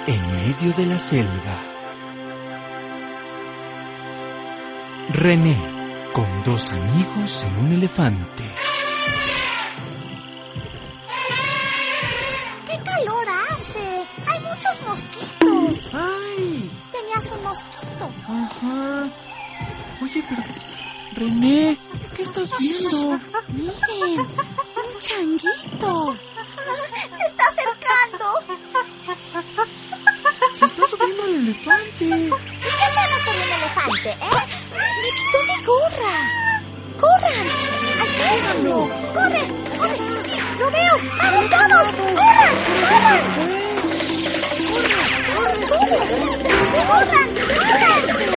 en medio de la selva. René, con dos amigos en un elefante. ¡Qué calor hace! ¡Hay muchos mosquitos! ¡Ay! Tenías un mosquito. Ajá. Oye, pero... René, ¿qué estás viendo? Miren, un changuito. Se está acercando. Se está subiendo al elefante. ¿Y qué hacemos con el elefante, Me quitó mi gorra. ¡Corran! ¡Alcánzalo! ¡Corre! ¡Corre! ¡Sí, lo veo! ¡Vamos todos! ¡Corran! ¡Corran! ¡Corran! ¡Corran! ¡Corran! ¡Corran!